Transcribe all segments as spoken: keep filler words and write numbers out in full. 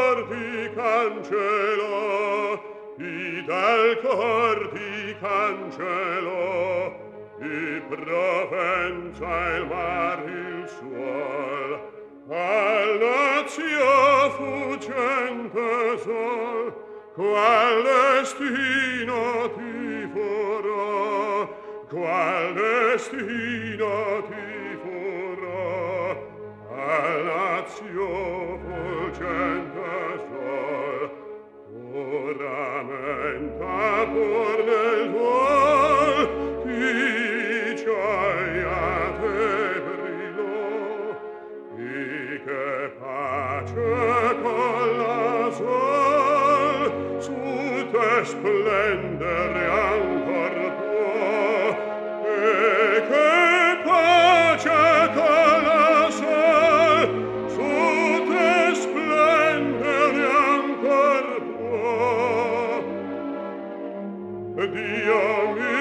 cor ti cancellò, chi dal cor ti cancellò, di Provenza il mar il suol, al nazio fuggente sol, qual destino ti forò, qual destino ti forò, al nazio fuggente sol, ora menta pur nel duol, chi gioia te brillò, e che pace con la sol su te splendere ancor può, e che pace con la sol su te splendere ancor può. Dio mi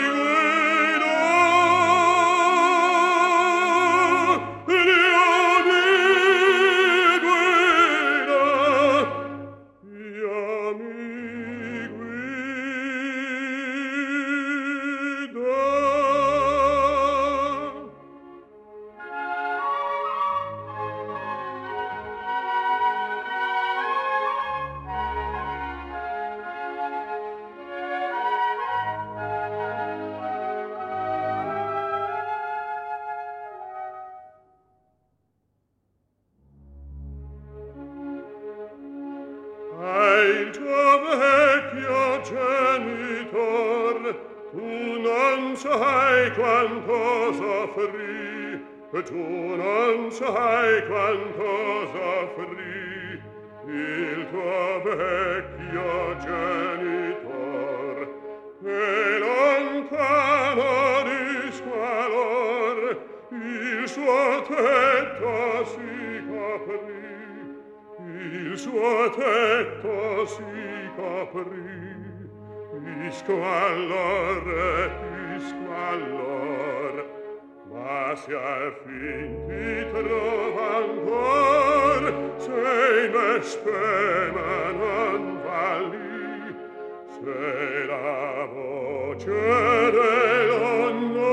il tuo vecchio genitor, tu non sai quanto soffrì, tu non sai quanto soffrì, il tuo vecchio genitor, e lontano di squalor, il suo tetto si coprì, il suo tetto si coprì, di squallor e di squallor, ma se al fin ti trova ancor, se in speme non valli, se la voce dell'onor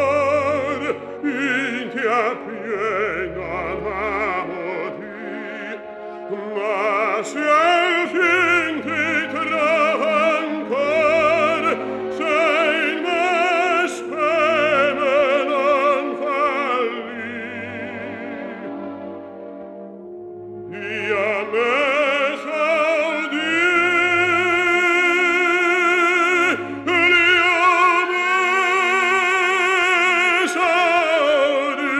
in ti appiena l'amoti, ma se al fin ti trova ancor, se in me speme non falli. Dio me saudi, Dio me saudi,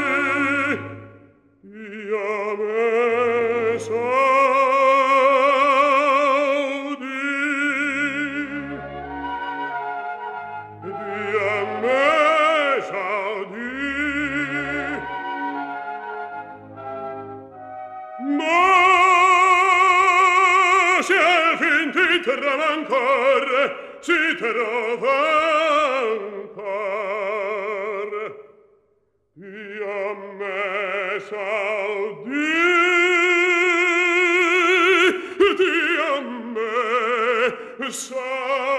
Dio me saudi. Ma se al fin ti trova ancor, si trova ancor, Dio me saudi, Dio me saudi.